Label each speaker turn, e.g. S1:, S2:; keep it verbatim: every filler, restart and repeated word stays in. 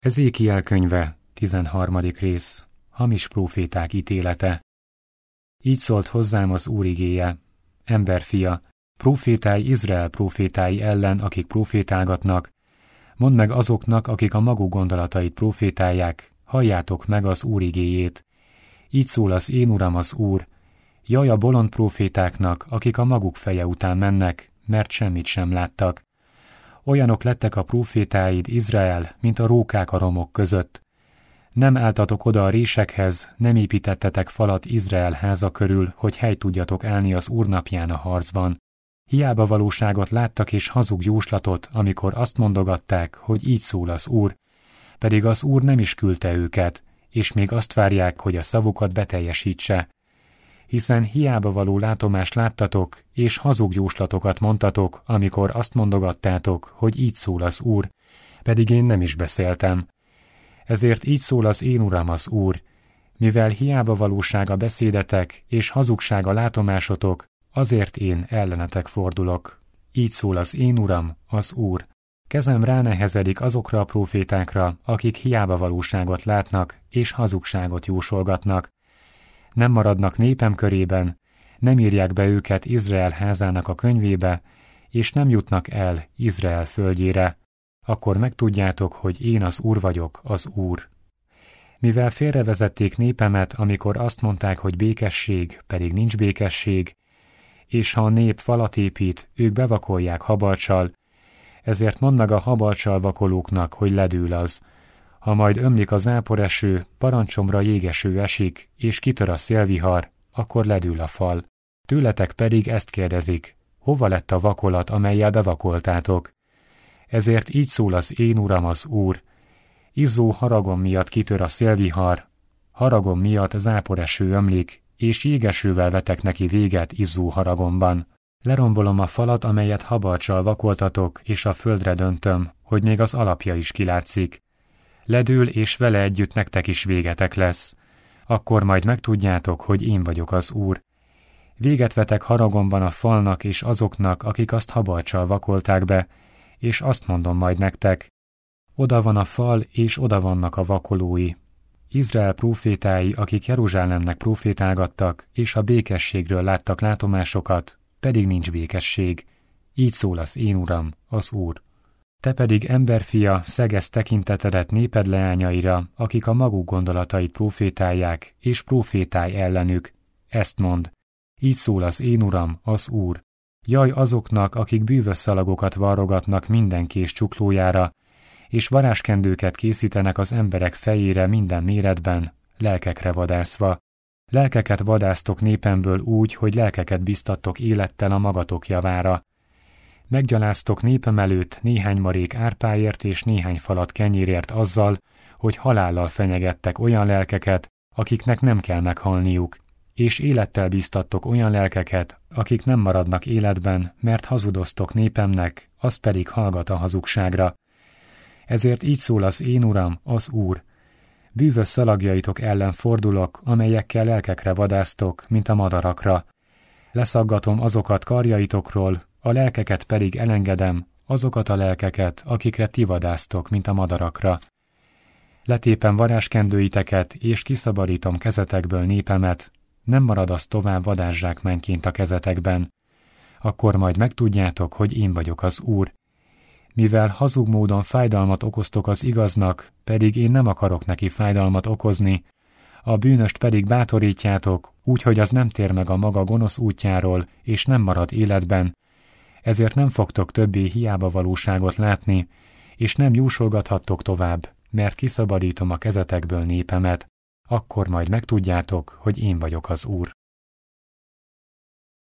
S1: Ezékiel könyve, tizenharmadik rész, hamis próféták ítélete. Így szólt hozzám az Úr igéje: emberfia, prófétálj Izrael prófétái ellen, akik prófétálgatnak. Mondd meg azoknak, akik a maguk gondolatait prófétálják, halljátok meg az Úr igéjét. Így szól az én Uram az Úr: jaj a bolond prófétáknak, akik a maguk feje után mennek, mert semmit sem láttak. Olyanok lettek a prófétáid, Izrael, mint a rókák a romok között. Nem álltatok oda a résekhez, nem építettetek falat Izrael háza körül, hogy helyt tudjatok állni az Úr napján a harcban. Hiába valóságot láttak és hazug jóslatot, amikor azt mondogatták, hogy így szól az Úr, pedig az Úr nem is küldte őket, és még azt várják, hogy a szavukat beteljesítse. Hiszen hiába való látomást láttatok, és hazug jóslatokat mondtatok, amikor azt mondogattátok, hogy így szól az Úr, pedig én nem is beszéltem. Ezért így szól az én Uram az Úr: mivel hiába valóság a beszédetek, és hazugság a látomásotok, azért én ellenetek fordulok. Így szól az én Uram az Úr: kezem ránehezedik azokra a prófétákra, akik hiába valóságot látnak, és hazugságot jósolgatnak. Nem maradnak népem körében, nem írják be őket Izrael házának a könyvébe, és nem jutnak el Izrael földjére. Akkor megtudjátok, hogy én az Úr vagyok, az Úr. Mivel félrevezették népemet, amikor azt mondták, hogy békesség, pedig nincs békesség, és ha a nép falat épít, ők bevakolják habarccsal, ezért mondd meg a habarccsal vakolóknak, hogy ledől az. Ha majd ömlik a záporeső, parancsomra jégeső esik, és kitör a szélvihar, akkor ledől a fal. Tőletek pedig ezt kérdezik: hova lett a vakolat, amellyel bevakoltátok? Ezért így szól az én Uram az Úr: izzó haragom miatt kitör a szélvihar, haragom miatt záporeső ömlik, és jégesővel vetek neki véget izzó haragomban. Lerombolom a falat, amelyet habarccsal vakoltatok, és a földre döntöm, hogy még az alapja is kilátszik. Ledől, és vele együtt nektek is végetek lesz. Akkor majd megtudjátok, hogy én vagyok az Úr. Véget vetek haragomban a falnak és azoknak, akik azt habarccsal vakolták be, és azt mondom majd nektek: oda van a fal, és oda vannak a vakolói. Izrael prófétái, akik Jeruzsálemnek prófétálgattak, és a békességről láttak látomásokat, pedig nincs békesség. Így szól az én Uram, az Úr. Te pedig, emberfia, szegezd tekintetedet néped leányaira, akik a maguk gondolatait prófétálják, és prófétálj ellenük. Ezt mondd: így szól az én Uram, az Úr. Jaj azoknak, akik bűvös szalagokat varrogatnak minden kés csuklójára, és varázskendőket készítenek az emberek fejére minden méretben, lelkekre vadászva. Lelkeket vadásztok népemből úgy, hogy lelkeket biztattok élettel a magatok javára. Meggyaláztok népem előtt néhány marék árpáért és néhány falat kenyérért azzal, hogy halállal fenyegettek olyan lelkeket, akiknek nem kell meghalniuk, és élettel biztattok olyan lelkeket, akik nem maradnak életben, mert hazudoztok népemnek, az pedig hallgat a hazugságra. Ezért így szól az én Uram, az Úr: bűvös szalagjaitok ellen fordulok, amelyekkel lelkekre vadásztok, mint a madarakra. Leszaggatom azokat karjaitokról, a lelkeket pedig elengedem, azokat a lelkeket, akikre ti vadásztok, mint a madarakra. Letépem varázskendőiteket, és kiszabadítom kezetekből népemet, nem marad az tovább vadászsákmányként a kezetekben. Akkor majd megtudjátok, hogy én vagyok az Úr. Mivel hazug módon fájdalmat okoztok az igaznak, pedig én nem akarok neki fájdalmat okozni, a bűnöst pedig bátorítjátok, úgyhogy az nem tér meg a maga gonosz útjáról, és nem marad életben, ezért nem fogtok többé hiába valóságot látni, és nem jósolgathattok tovább, mert kiszabadítom a kezetekből népemet. Akkor majd megtudjátok, hogy én vagyok az Úr.